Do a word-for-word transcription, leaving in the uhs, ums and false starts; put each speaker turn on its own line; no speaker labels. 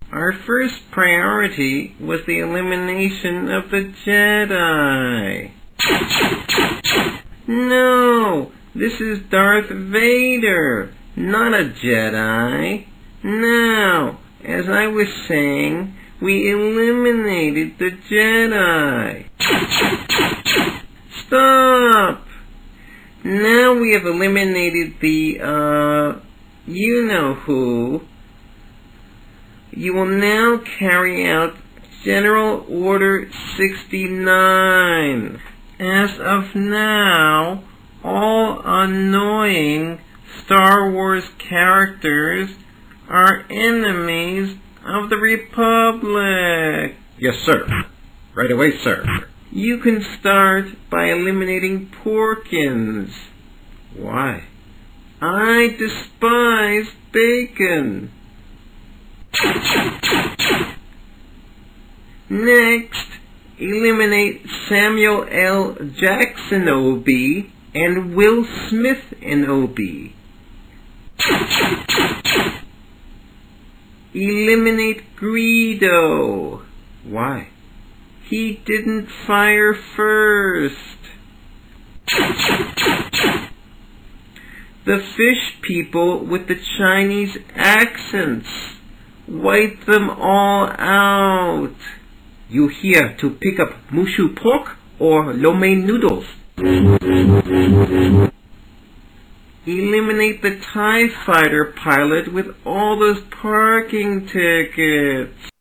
Our first priority was the elimination of the Jedi. No, this is Darth Vader, not a Jedi. Now, as I was saying, we eliminated the Jedi. Stop! Now we have eliminated the, uh, you-know-who. You will now carry out General Order sixty-nine. As of now, all annoying Star Wars characters are enemies of the Republic.
Yes, sir. Right away, sir.
You can start by eliminating Porkins.
Why?
I despise bacon. Next, eliminate Samuel L. Jackson O B and Will Smith N O B. Eliminate Greedo.
Why?
He didn't fire first. The fish people with the Chinese accents. Wipe them all out.
You here to pick up Mushu pork or lo mein noodles?
Eliminate the TIE Fighter pilot with all those parking tickets.